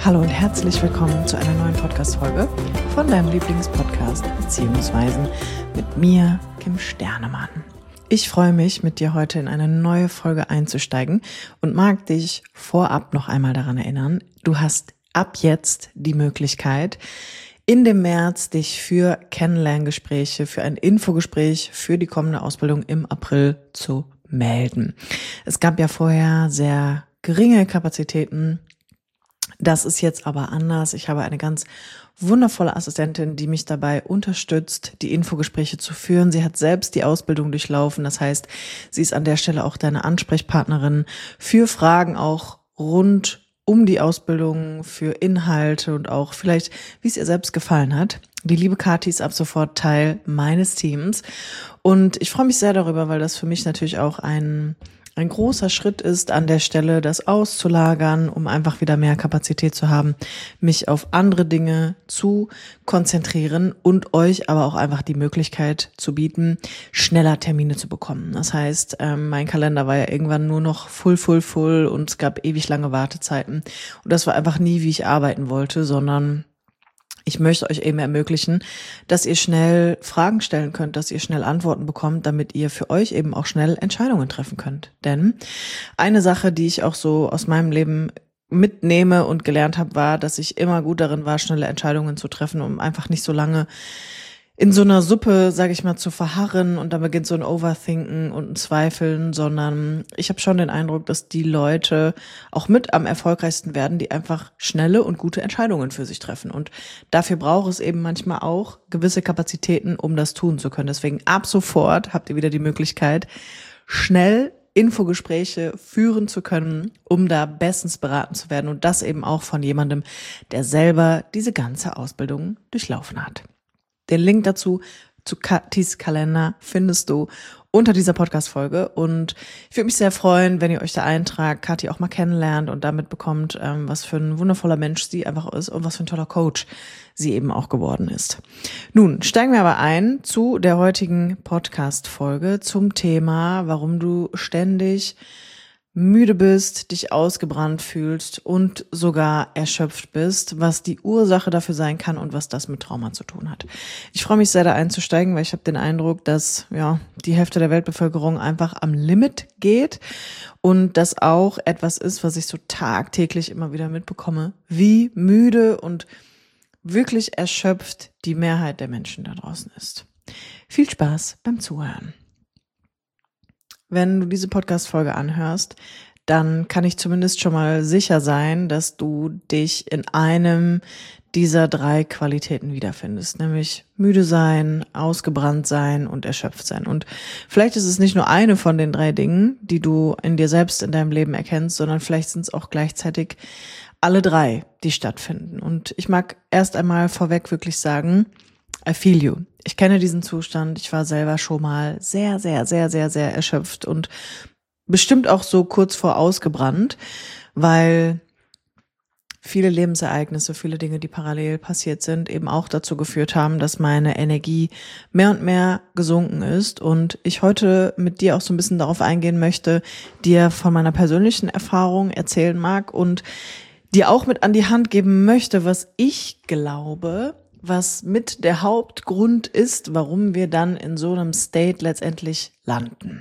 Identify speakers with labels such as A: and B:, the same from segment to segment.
A: Hallo und herzlich willkommen zu einer neuen Podcast-Folge von deinem Lieblingspodcast Beziehungsweisen mit mir, Kim Sternemann. Ich freue mich, mit dir heute in eine neue Folge einzusteigen und mag dich vorab noch einmal daran erinnern, du hast ab jetzt die Möglichkeit, in dem März dich für Kennenlerngespräche, für ein Infogespräch für die kommende Ausbildung im April zu melden. Es gab ja vorher sehr geringe Kapazitäten. Das ist jetzt aber anders. Ich habe eine ganz wundervolle Assistentin, die mich dabei unterstützt, die Infogespräche zu führen. Sie hat selbst die Ausbildung durchlaufen. Das heißt, sie ist an der Stelle auch deine Ansprechpartnerin für Fragen auch rund um die Ausbildung, für Inhalte und auch vielleicht, wie es ihr selbst gefallen hat. Die liebe Kathi ist ab sofort Teil meines Teams. Und ich freue mich sehr darüber, weil das für mich natürlich auch ein großer Schritt ist, an der Stelle das auszulagern, um einfach wieder mehr Kapazität zu haben, mich auf andere Dinge zu konzentrieren und euch aber auch einfach die Möglichkeit zu bieten, schneller Termine zu bekommen. Das heißt, mein Kalender war ja irgendwann nur noch full und es gab ewig lange Wartezeiten und das war einfach nie, wie ich arbeiten wollte, sondern ich möchte euch eben ermöglichen, dass ihr schnell Fragen stellen könnt, dass ihr schnell Antworten bekommt, damit ihr für euch eben auch schnell Entscheidungen treffen könnt. Denn eine Sache, die ich auch so aus meinem Leben mitnehme und gelernt habe, war, dass ich immer gut darin war, schnelle Entscheidungen zu treffen, um einfach nicht so lange in so einer Suppe, sage ich mal, zu verharren und dann beginnt so ein Overthinken und ein Zweifeln, sondern ich habe schon den Eindruck, dass die Leute auch mit am erfolgreichsten werden, die einfach schnelle und gute Entscheidungen für sich treffen. Und dafür braucht es eben manchmal auch gewisse Kapazitäten, um das tun zu können. Deswegen ab sofort habt ihr wieder die Möglichkeit, schnell Infogespräche führen zu können, um da bestens beraten zu werden und das eben auch von jemandem, der selber diese ganze Ausbildung durchlaufen hat. Den Link dazu zu Kathis Kalender findest du unter dieser Podcast-Folge und ich würde mich sehr freuen, wenn ihr euch da eintragt, Kathi auch mal kennenlernt und damit bekommt, was für ein wundervoller Mensch sie einfach ist und was für ein toller Coach sie eben auch geworden ist. Nun steigen wir aber ein zu der heutigen Podcast-Folge zum Thema, warum du ständig müde bist, dich ausgebrannt fühlst und sogar erschöpft bist, was die Ursache dafür sein kann und was das mit Trauma zu tun hat. Ich freue mich sehr, da einzusteigen, weil ich habe den Eindruck, dass die Hälfte der Weltbevölkerung einfach am Limit geht und das auch etwas ist, was ich so tagtäglich immer wieder mitbekomme, wie müde und wirklich erschöpft die Mehrheit der Menschen da draußen ist. Viel Spaß beim Zuhören. Wenn du diese Podcast-Folge anhörst, dann kann ich zumindest schon mal sicher sein, dass du dich in einem dieser 3 Qualitäten wiederfindest, nämlich müde sein, ausgebrannt sein und erschöpft sein. Und vielleicht ist es nicht nur eine von den 3 Dingen, die du in dir selbst in deinem Leben erkennst, sondern vielleicht sind es auch gleichzeitig alle 3, die stattfinden. Und ich mag erst einmal vorweg wirklich sagen, I feel you. Ich kenne diesen Zustand. Ich war selber schon mal sehr erschöpft und bestimmt auch so kurz vor ausgebrannt, weil viele Lebensereignisse, viele Dinge, die parallel passiert sind, eben auch dazu geführt haben, dass meine Energie mehr und mehr gesunken ist und ich heute mit dir auch so ein bisschen darauf eingehen möchte, dir von meiner persönlichen Erfahrung erzählen mag und dir auch mit an die Hand geben möchte, was ich glaube, was mit der Hauptgrund ist, warum wir dann in so einem State letztendlich landen.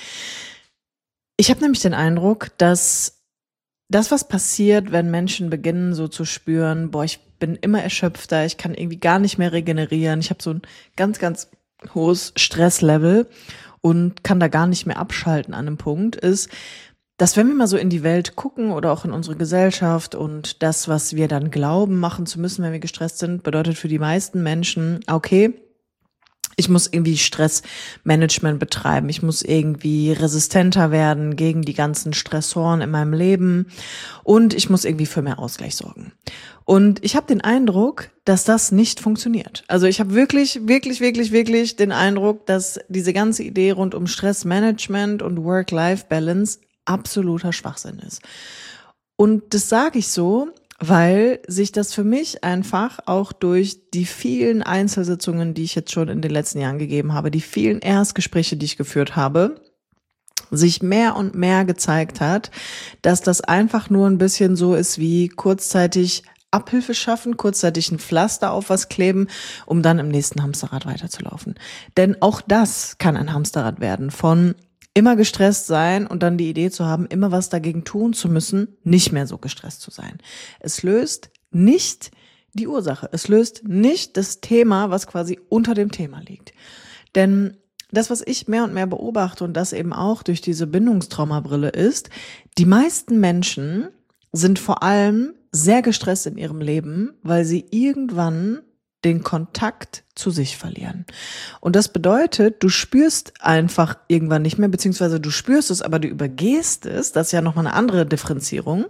A: Ich habe nämlich den Eindruck, dass das, was passiert, wenn Menschen beginnen so zu spüren, ich bin immer erschöpfter, ich kann irgendwie gar nicht mehr regenerieren, ich habe so ein ganz hohes Stresslevel und kann da gar nicht mehr abschalten an einem Punkt, ist, dass wenn wir mal so in die Welt gucken oder auch in unsere Gesellschaft und das, was wir dann glauben, machen zu müssen, wenn wir gestresst sind, bedeutet für die meisten Menschen, okay, ich muss irgendwie Stressmanagement betreiben, ich muss irgendwie resistenter werden gegen die ganzen Stressoren in meinem Leben und ich muss irgendwie für mehr Ausgleich sorgen. Und ich habe den Eindruck, dass das nicht funktioniert. Also ich habe wirklich den Eindruck, dass diese ganze Idee rund um Stressmanagement und Work-Life-Balance absoluter Schwachsinn ist. Und das sage ich so, weil sich das für mich einfach auch durch die vielen Einzelsitzungen, die ich jetzt schon in den letzten Jahren gegeben habe, die vielen Erstgespräche, die ich geführt habe sich mehr und mehr gezeigt hat, dass das einfach nur ein bisschen so ist wie kurzzeitig Abhilfe schaffen, kurzzeitig ein Pflaster auf was kleben, um dann im nächsten Hamsterrad weiterzulaufen. Denn auch das kann ein Hamsterrad werden von immer gestresst sein und dann die Idee zu haben, immer was dagegen tun zu müssen, nicht mehr so gestresst zu sein. Es löst nicht die Ursache. Es löst nicht das Thema, was quasi unter dem Thema liegt. Denn das, was ich mehr und mehr beobachte und das eben auch durch diese Bindungstraumabrille ist, die meisten Menschen sind vor allem sehr gestresst in ihrem Leben, weil sie irgendwann den Kontakt zu sich verlieren. Und das bedeutet, du spürst einfach irgendwann nicht mehr, beziehungsweise du spürst es, aber du übergehst es, das ist ja nochmal eine andere Differenzierung,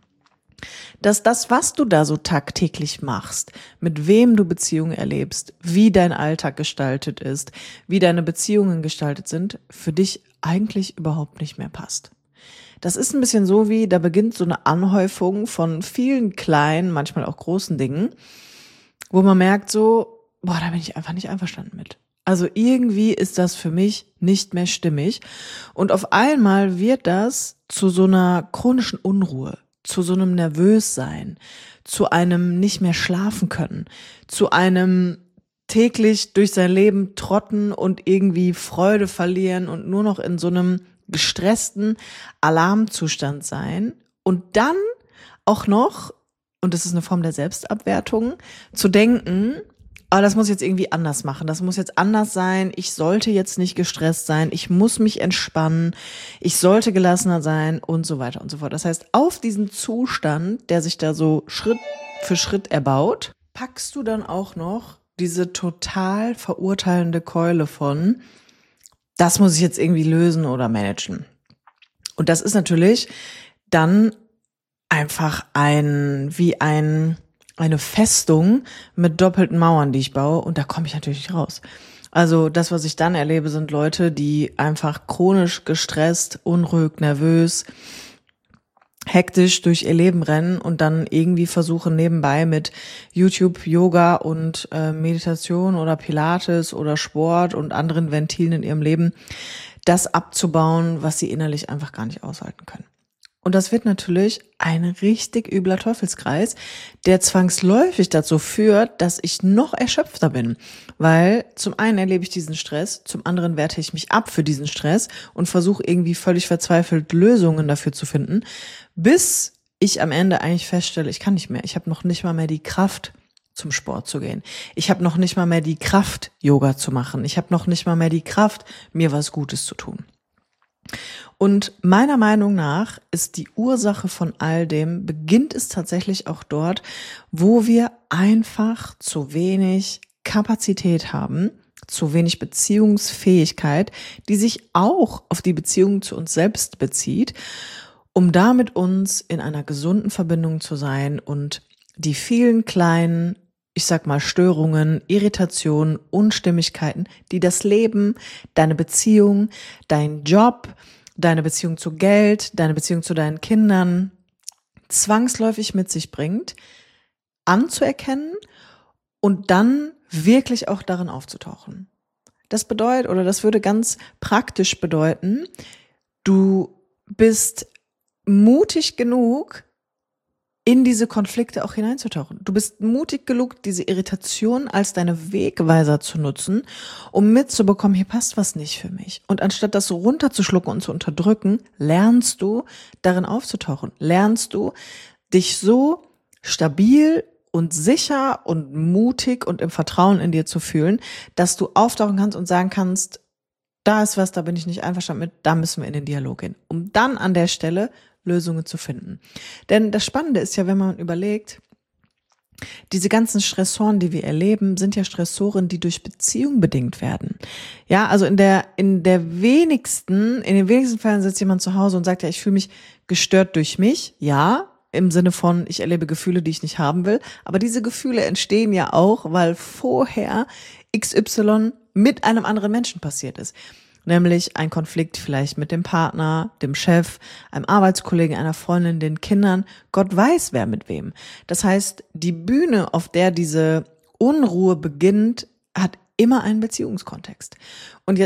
A: dass das, was du da so tagtäglich machst, mit wem du Beziehungen erlebst, wie dein Alltag gestaltet ist, wie deine Beziehungen gestaltet sind, für dich eigentlich überhaupt nicht mehr passt. Das ist ein bisschen so wie, da beginnt so eine Anhäufung von vielen kleinen, manchmal auch großen Dingen, wo man merkt so, boah, da bin ich einfach nicht einverstanden mit. Also irgendwie ist das für mich nicht mehr stimmig und auf einmal wird das zu so einer chronischen Unruhe, zu so einem Nervössein, zu einem nicht mehr schlafen können, zu einem täglich durch sein Leben trotten und irgendwie Freude verlieren und nur noch in so einem gestressten Alarmzustand sein und dann auch noch, und das ist eine Form der Selbstabwertung, zu denken, aber das muss jetzt irgendwie anders machen, das muss jetzt anders sein, ich sollte jetzt nicht gestresst sein, ich muss mich entspannen, ich sollte gelassener sein und so weiter und so fort. Das heißt, auf diesen Zustand, der sich da so Schritt für Schritt erbaut, packst du dann auch noch diese total verurteilende Keule von, das muss ich jetzt irgendwie lösen oder managen. Und das ist natürlich dann einfach eine Festung mit doppelten Mauern, die ich baue, und da komme ich natürlich nicht raus. Also das, was ich dann erlebe, sind Leute, die einfach chronisch gestresst, unruhig, nervös, hektisch durch ihr Leben rennen und dann irgendwie versuchen nebenbei mit YouTube, Yoga und Meditation oder Pilates oder Sport und anderen Ventilen in ihrem Leben das abzubauen, was sie innerlich einfach gar nicht aushalten können. Und das wird natürlich ein richtig übler Teufelskreis, der zwangsläufig dazu führt, dass ich noch erschöpfter bin. Weil zum einen erlebe ich diesen Stress, zum anderen werte ich mich ab für diesen Stress und versuche irgendwie völlig verzweifelt Lösungen dafür zu finden, bis ich am Ende eigentlich feststelle, ich kann nicht mehr. Ich habe noch nicht mal mehr die Kraft, zum Sport zu gehen. Ich habe noch nicht mal mehr die Kraft, Yoga zu machen. Ich habe noch nicht mal mehr die Kraft, mir was Gutes zu tun. Und meiner Meinung nach ist die Ursache von all dem, beginnt es tatsächlich auch dort, wo wir einfach zu wenig Kapazität haben, zu wenig Beziehungsfähigkeit, die sich auch auf die Beziehung zu uns selbst bezieht, um da mit uns in einer gesunden Verbindung zu sein und die vielen kleinen, ich sag mal, Störungen, Irritationen, Unstimmigkeiten, die das Leben, deine Beziehung, dein Job, deine Beziehung zu Geld, deine Beziehung zu deinen Kindern zwangsläufig mit sich bringt, anzuerkennen und dann wirklich auch darin aufzutauchen. Das bedeutet, oder das würde ganz praktisch bedeuten, du bist mutig genug, in diese Konflikte auch hineinzutauchen. Du bist mutig genug, diese Irritation als deine Wegweiser zu nutzen, um mitzubekommen, hier passt was nicht für mich. Und anstatt das so runterzuschlucken und zu unterdrücken, lernst du, darin aufzutauchen. Lernst du, dich so stabil und sicher und mutig und im Vertrauen in dir zu fühlen, dass du auftauchen kannst und sagen kannst, da ist was, da bin ich nicht einverstanden mit, da müssen wir in den Dialog gehen. Um dann an der Stelle Lösungen zu finden. Denn das Spannende ist ja, wenn man überlegt, diese ganzen Stressoren, die wir erleben, sind ja Stressoren, die durch Beziehung bedingt werden. Ja, also in den wenigsten Fällen sitzt jemand zu Hause und sagt, ja, ich fühle mich gestört durch mich. Ja, im Sinne von, ich erlebe Gefühle, die ich nicht haben will. Aber diese Gefühle entstehen ja auch, weil vorher XY mit einem anderen Menschen passiert ist. Nämlich ein Konflikt vielleicht mit dem Partner, dem Chef, einem Arbeitskollegen, einer Freundin, den Kindern. Gott weiß, wer mit wem. Das heißt, die Bühne, auf der diese Unruhe beginnt, hat immer einen Beziehungskontext. Und jetzt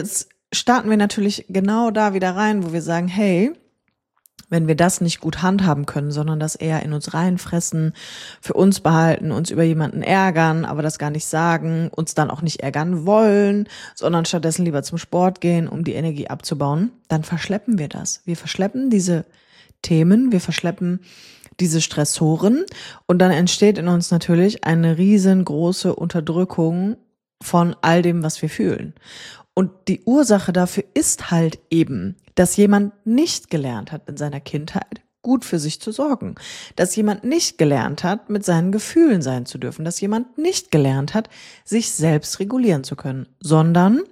A: starten wir natürlich genau da wieder rein, wo wir sagen, hey, wenn wir das nicht gut handhaben können, sondern das eher in uns reinfressen, für uns behalten, uns über jemanden ärgern, aber das gar nicht sagen, uns dann auch nicht ärgern wollen, sondern stattdessen lieber zum Sport gehen, um die Energie abzubauen, dann verschleppen wir das. Wir verschleppen diese Themen, wir verschleppen diese Stressoren und dann entsteht in uns natürlich eine riesengroße Unterdrückung von all dem, was wir fühlen. Und die Ursache dafür ist halt eben, dass jemand nicht gelernt hat in seiner Kindheit, gut für sich zu sorgen. Dass jemand nicht gelernt hat, mit seinen Gefühlen sein zu dürfen. Dass jemand nicht gelernt hat, sich selbst regulieren zu können. Sondern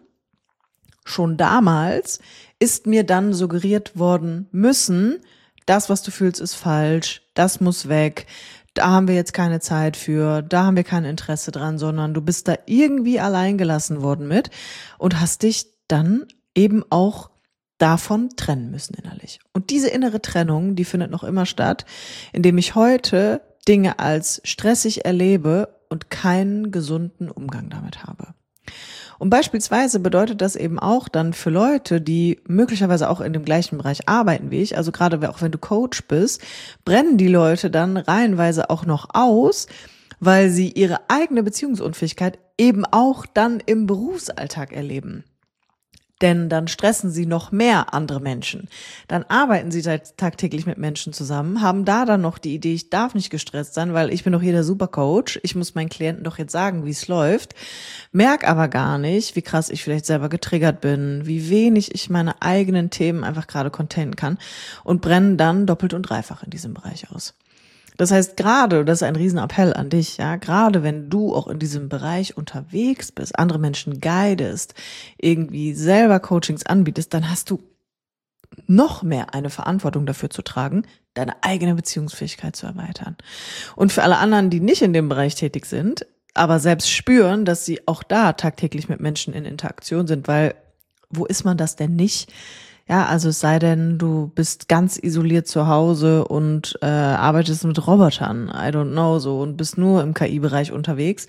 A: schon damals ist mir dann suggeriert worden müssen, das, was du fühlst, ist falsch, das muss weg, da haben wir jetzt keine Zeit für, da haben wir kein Interesse dran, sondern du bist da irgendwie allein gelassen worden mit und hast dich dann eben auch davon trennen müssen innerlich. Und diese innere Trennung, die findet noch immer statt, indem ich heute Dinge als stressig erlebe und keinen gesunden Umgang damit habe. Und beispielsweise bedeutet das eben auch dann für Leute, die möglicherweise auch in dem gleichen Bereich arbeiten wie ich, also gerade auch wenn du Coach bist, brennen die Leute dann reihenweise auch noch aus, weil sie ihre eigene Beziehungsunfähigkeit eben auch dann im Berufsalltag erleben. Denn dann stressen sie noch mehr andere Menschen. Dann arbeiten sie tagtäglich mit Menschen zusammen, haben da dann noch die Idee, ich darf nicht gestresst sein, weil ich bin doch hier der Supercoach. Ich muss meinen Klienten doch jetzt sagen, wie es läuft. Merk aber gar nicht, wie krass ich vielleicht selber getriggert bin, wie wenig ich meine eigenen Themen einfach gerade containen kann und brennen dann doppelt und dreifach in diesem Bereich aus. Das heißt, gerade, das ist ein Riesenappell an dich, ja, gerade wenn du auch in diesem Bereich unterwegs bist, andere Menschen guidest, irgendwie selber Coachings anbietest, dann hast du noch mehr eine Verantwortung dafür zu tragen, deine eigene Beziehungsfähigkeit zu erweitern. Und für alle anderen, die nicht in dem Bereich tätig sind, aber selbst spüren, dass sie auch da tagtäglich mit Menschen in Interaktion sind, weil wo ist man das denn nicht? Ja, also es sei denn, du bist ganz isoliert zu Hause und arbeitest mit Robotern, I don't know, so, und bist nur im KI-Bereich unterwegs,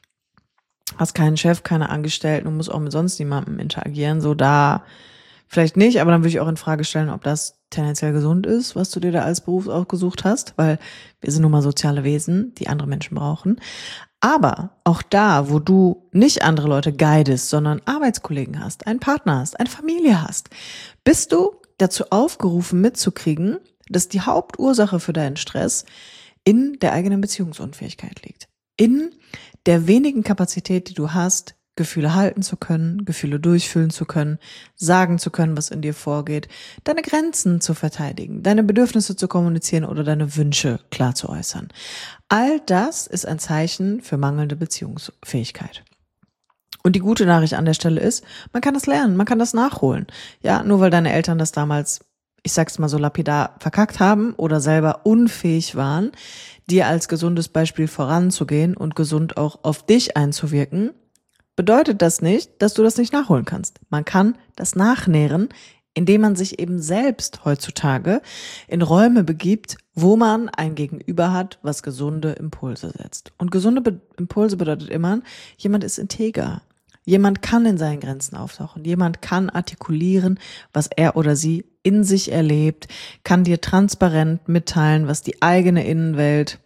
A: hast keinen Chef, keine Angestellten und musst auch mit sonst niemandem interagieren, so da vielleicht nicht, aber dann würde ich auch in Frage stellen, ob das tendenziell gesund ist, was du dir da als Beruf ausgesucht hast, weil wir sind nun mal soziale Wesen, die andere Menschen brauchen. Aber auch da, wo du nicht andere Leute guidest, sondern Arbeitskollegen hast, einen Partner hast, eine Familie hast, bist du dazu aufgerufen mitzukriegen, dass die Hauptursache für deinen Stress in der eigenen Beziehungsunfähigkeit liegt. In der wenigen Kapazität, die du hast, Gefühle halten zu können, Gefühle durchfühlen zu können, sagen zu können, was in dir vorgeht, deine Grenzen zu verteidigen, deine Bedürfnisse zu kommunizieren oder deine Wünsche klar zu äußern. All das ist ein Zeichen für mangelnde Beziehungsfähigkeit. Und die gute Nachricht an der Stelle ist, man kann das lernen, man kann das nachholen. Ja, nur weil deine Eltern das damals, ich sag's mal so lapidar, verkackt haben oder selber unfähig waren, dir als gesundes Beispiel voranzugehen und gesund auch auf dich einzuwirken, bedeutet das nicht, dass du das nicht nachholen kannst. Man kann das nachnähren, indem man sich eben selbst heutzutage in Räume begibt, wo man ein Gegenüber hat, was gesunde Impulse setzt. Und gesunde Impulse bedeutet immer, jemand ist integer. Jemand kann in seinen Grenzen auftauchen. Jemand kann artikulieren, was er oder sie in sich erlebt, kann dir transparent mitteilen, was die eigene Innenwelt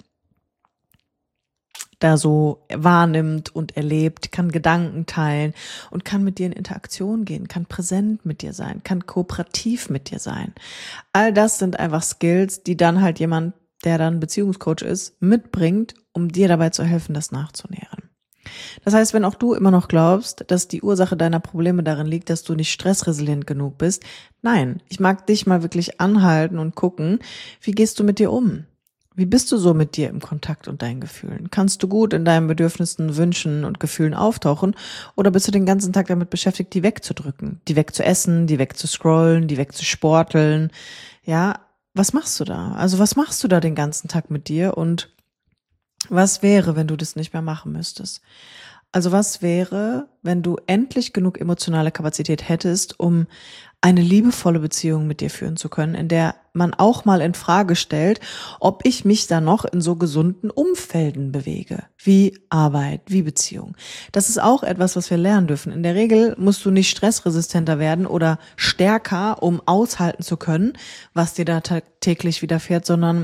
A: da so wahrnimmt und erlebt, kann Gedanken teilen und kann mit dir in Interaktion gehen, kann präsent mit dir sein, kann kooperativ mit dir sein. All das sind einfach Skills, die dann halt jemand, der dann Beziehungscoach ist, mitbringt, um dir dabei zu helfen, das nachzunähren. Das heißt, wenn auch du immer noch glaubst, dass die Ursache deiner Probleme darin liegt, dass du nicht stressresilient genug bist, nein, ich mag dich mal wirklich anhalten und gucken, wie gehst du mit dir um? Wie bist du so mit dir im Kontakt und deinen Gefühlen? Kannst du gut in deinen Bedürfnissen, Wünschen und Gefühlen auftauchen oder bist du den ganzen Tag damit beschäftigt, die wegzudrücken, die wegzuessen, die wegzuscrollen, die wegzusporteln? Ja, was machst du da? Also was machst du da den ganzen Tag mit dir und was wäre, wenn du das nicht mehr machen müsstest? Also was wäre, wenn du endlich genug emotionale Kapazität hättest, um eine liebevolle Beziehung mit dir führen zu können, in der man auch mal in Frage stellt, ob ich mich da noch in so gesunden Umfelden bewege, wie Arbeit, wie Beziehung. Das ist auch etwas, was wir lernen dürfen. In der Regel musst du nicht stressresistenter werden oder stärker, um aushalten zu können, was dir da täglich widerfährt, sondern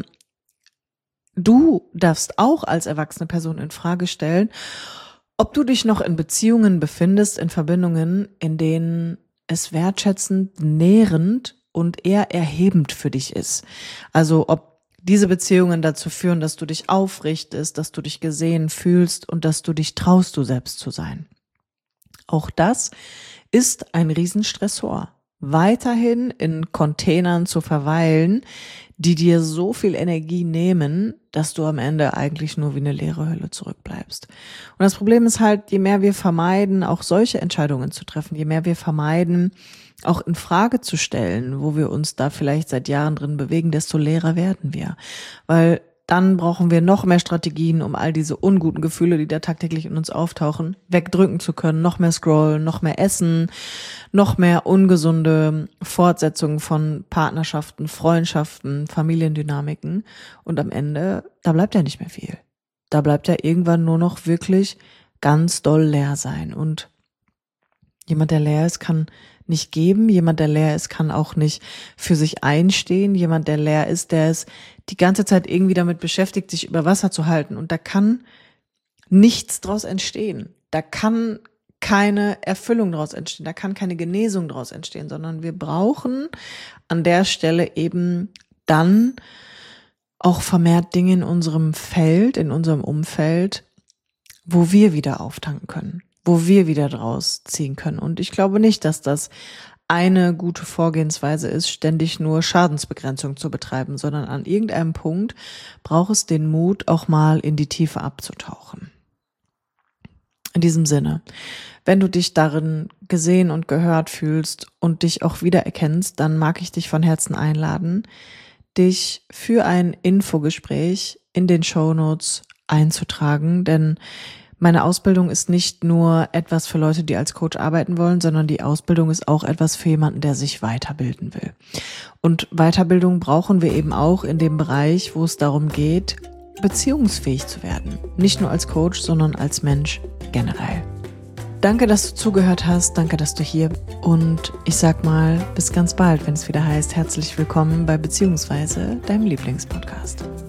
A: du darfst auch als erwachsene Person in Frage stellen, ob du dich noch in Beziehungen befindest, in Verbindungen, in denen es wertschätzend, nährend und eher erhebend für dich ist. Also ob diese Beziehungen dazu führen, dass du dich aufrichtest, dass du dich gesehen fühlst und dass du dich traust, du selbst zu sein. Auch das ist ein Riesenstressor. Weiterhin in Containern zu verweilen, die dir so viel Energie nehmen, dass du am Ende eigentlich nur wie eine leere Hülle zurückbleibst. Und das Problem ist halt, je mehr wir vermeiden, auch solche Entscheidungen zu treffen, je mehr wir vermeiden, auch in Frage zu stellen, wo wir uns da vielleicht seit Jahren drin bewegen, desto leerer werden wir. Weil dann brauchen wir noch mehr Strategien, um all diese unguten Gefühle, die da tagtäglich in uns auftauchen, wegdrücken zu können. Noch mehr scrollen, noch mehr essen, noch mehr ungesunde Fortsetzungen von Partnerschaften, Freundschaften, Familiendynamiken. Und am Ende, da bleibt ja nicht mehr viel. Da bleibt ja irgendwann nur noch wirklich ganz doll leer sein. Und jemand, der leer ist, kann nicht geben. Jemand, der leer ist, kann auch nicht für sich einstehen. Jemand, der leer ist, der ist die ganze Zeit irgendwie damit beschäftigt, sich über Wasser zu halten. Und da kann nichts draus entstehen. Da kann keine Erfüllung draus entstehen. Da kann keine Genesung draus entstehen, sondern wir brauchen an der Stelle eben dann auch vermehrt Dinge in unserem Feld, in unserem Umfeld, wo wir wieder auftanken können, wo wir wieder draus ziehen können. Und ich glaube nicht, dass das eine gute Vorgehensweise ist, ständig nur Schadensbegrenzung zu betreiben, sondern an irgendeinem Punkt braucht es den Mut, auch mal in die Tiefe abzutauchen. In diesem Sinne, wenn du dich darin gesehen und gehört fühlst und dich auch wiedererkennst, dann mag ich dich von Herzen einladen, dich für ein Infogespräch in den Shownotes einzutragen, denn meine Ausbildung ist nicht nur etwas für Leute, die als Coach arbeiten wollen, sondern die Ausbildung ist auch etwas für jemanden, der sich weiterbilden will. Und Weiterbildung brauchen wir eben auch in dem Bereich, wo es darum geht, beziehungsfähig zu werden. Nicht nur als Coach, sondern als Mensch generell. Danke, dass du zugehört hast. Danke, dass du hier bist. Und ich sag mal, bis ganz bald, wenn es wieder heißt, herzlich willkommen bei Beziehungsweise, deinem Lieblingspodcast.